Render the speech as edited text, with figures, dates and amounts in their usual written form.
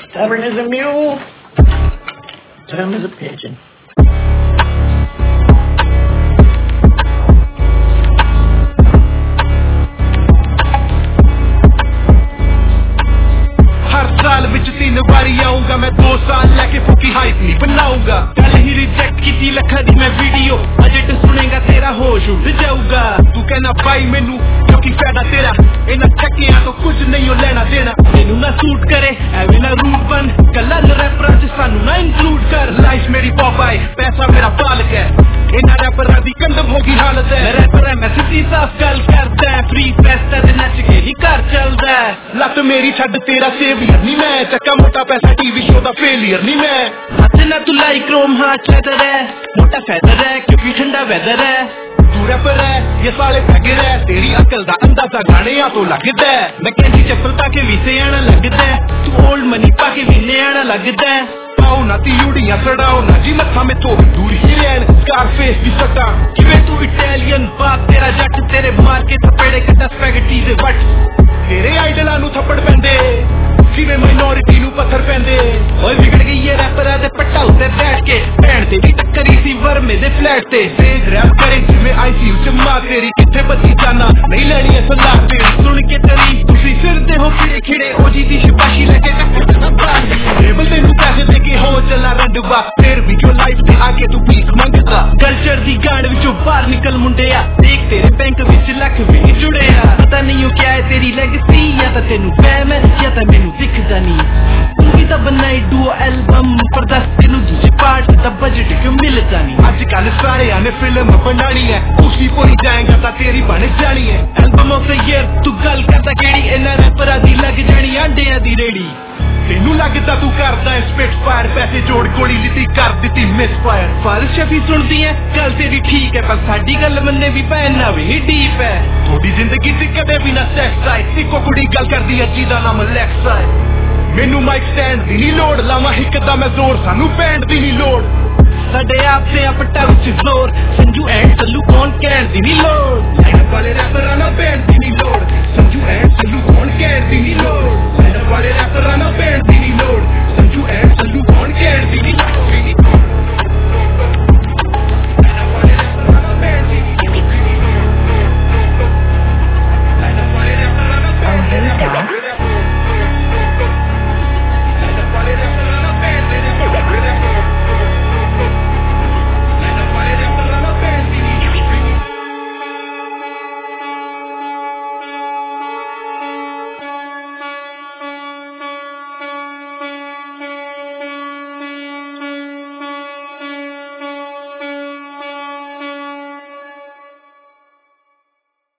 Stubborn as a mule, dumb as a pigeon. साल विच 3 बारी आऊंगा मैं 2 साल लेके फूकी हाइप नहीं बनाऊंगा कल ही रिजेक्ट की लखा दी मैं वीडियो बजट सुनेगा तेरा होश उड़ जाऊगा तू कहना भाई मैनू क्योंकि फायदा तेरा इन्हां चक्कियां तो कुछ नहीं हो लेना देना तेनू ना सूट करे एवे ना रूट बन कल्ला रैपरां च सानू ना इंक्लूड कर लाइफ मेरी पॉपाई पैसा मेरा पालक है इन्हां रैपरां दी कंदम होगी हालत है मैं रैपर है मैं सिटी साफ गल करदा फ्री पैसा ते नच के ही घर चलदा लत मेरी छड्ड तेरा सेवियर नहीं मैं चक्का मोटा पैसा टीवी शो दा फेलियर नहीं मैं हथ ना तू लाई क्रोम हाथ लेदर है मोटा फेदर है क्योंकि ठंडा वेदर है तू रैपर है ये साले फैगर है तेरी अकल दा अंदाजा गाने तो लगदा है मैं कैंची चप्पल पाके भी से आना लगदा है तू ओल्ड मनी पाके भी ने आना लगदा है पाओ ना ती उड़ियां चढ़ाओ ना जी मत्था में तो दूर ही रहन स्कारफेस भी सटा किवें तू इटालियन बाप तेरा जट तेरे मार के थपेड़े कदा स्पैगेटी दे वट तेरे आइडलां नू थप्पड़ पैंदे जिवें माइनॉरिटी नू पत्थर पैंदे ओए विगड़ गई ये रैपर दे पट्टा उत्ते बैठ के भैन तेरी टक्करी सी वर्मे दे फ्लैट ते तेज रैप करे जिवें आईसीयू च मां तेरी किथे बची जाना नहीं लेनी है सलाह तेरी सुन के तारीफ तुसी फिरदे हो खिड़े खिड़े ओजी दी शिपाशी लेके टक्कर टेबल तेनू पैसे दे के हो चला रंडवा फिर भी जो लाइफ ते आके तू भीख मंगदा कल्चर दी गाड़ विचों बाहर निकल मुंडिया देख तेरे बैंक विच लख भी जुड़े आ पता नहीं हो क्या है तेरी लेगेसी या तां तेनू फैम है या तां मैनू दिखदा नहीं तू भी तां बनाई डुओ एल्बम पर दस तेनू दूजे पार्ट दा बजट क्यों मिलदा नहीं अजकल सारे आने फिल्म बनानी है उसी पूरी जाएगा तां तेरी बन जानी है एल्बम ऑफ द ईयर तू गल करदा केड़ी इन्हां रैपरां दी लग जानी आंडियां दी रेड़ी तेनू लगदा तू करदा है स्पिट फायर पैसे जोड़ गोली लिती कर दिती मिस फायर फलसफी सुनदी है गल तेरी ठीक है पर साडी गल मन्ने भी पैना भी डीप है थोड़ी जिंदगी च कदे भी ना सेक्स आए इको कुड़ी गल करदी है जिहदा नाम लैक्स आए मैनू माइक स्टैंड दी नहीं लोड़ लावां हिक दा मैं जोर सानू बैंड दी नहीं लोड़ साडे आप से पट्टा विच जोर संजू एंड सल्लू कौन कहण दी नहीं लोड़ लाइनअप वाले रैपरां ना बैंड दी नहीं लोड़ संजू एंड सल्लू कौन कहण दी नहीं लोड़ लाइनअप वाले रैपर